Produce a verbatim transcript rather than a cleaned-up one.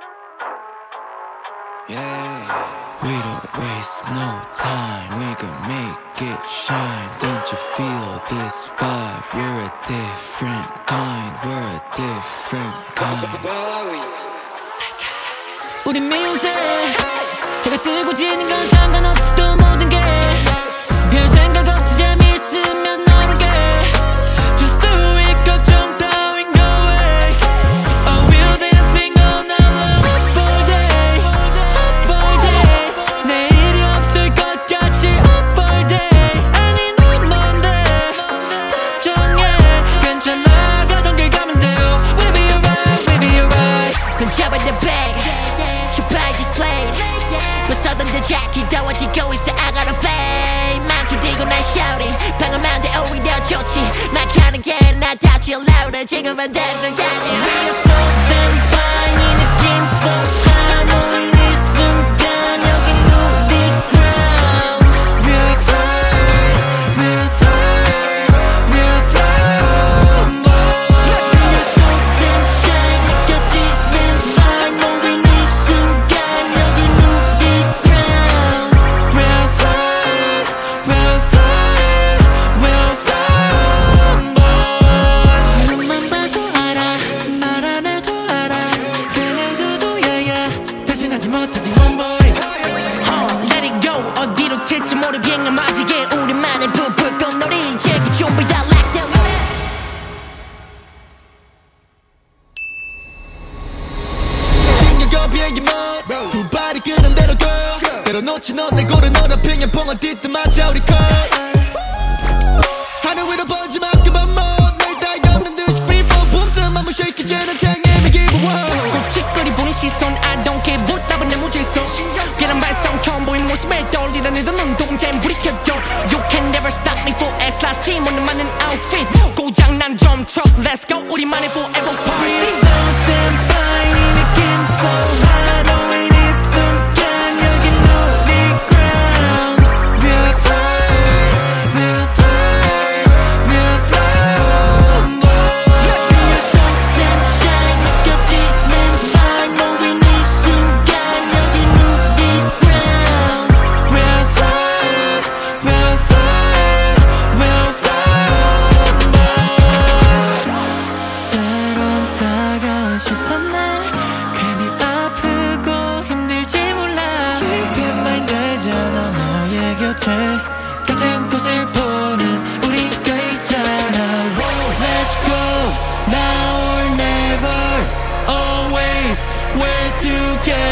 Yeah, we don't waste no time, we can make it shine. Don't you feel this vibe? We're a different kind, we're a different kind. 우린 미운새 해가 뜨고 지는 건 상관없지 또 모든 게 별 생각 없이 재미있으면 너르게 Just do it 걱정 따윈 no way Oh we'll dancing all night long Up all day, up all day 내일이 없을 것 같이 up all day 아니 넌 뭔데 걱정해 괜찮아 가던 길 가면 돼요 We'll be alright, we'll be alright 건 잡아 the bag 벗어던데 자기 더워지고 있어 I got a flame 맘투리고 난 shouting 방어만 돼 오히려 좋지 막 하는 게 나답지 louder 지금은 대변까지 We are so damn fine 이 느낌 so high 너는 이 순간 여긴 우리 ground We're fine, we're fine, we're fine boy We're so damn shy 느껴지는 vibe 모든 이 순간 여긴 두 발이 끄는 대로 go 때려놓지 넌 내 고른 너란 핑퐁을 뛰듯마자 우리 컷 하늘 위로 번지만큼만 못날 따위 없는 듯이 free fall 붐뜸만 무시해주는 당임이 give a wow 꼴찌거리 보는 시선 I don't care 보답은 내 무질서 계란 발성 처음 보인 모습에 떠올리는 애도 눈동자엔 불이 켜져 You can never stop me for extra team 오늘 많은 outfit 고장난 drum truck let's go 우리만의 forever party We're so damn fine 이 느낌 so high 같은 곳을 보는 우리가 있잖아 oh, Let's go now or never Always we're together